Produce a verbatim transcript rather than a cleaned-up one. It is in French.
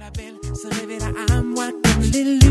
la belle se révéla à moi comme l'élu.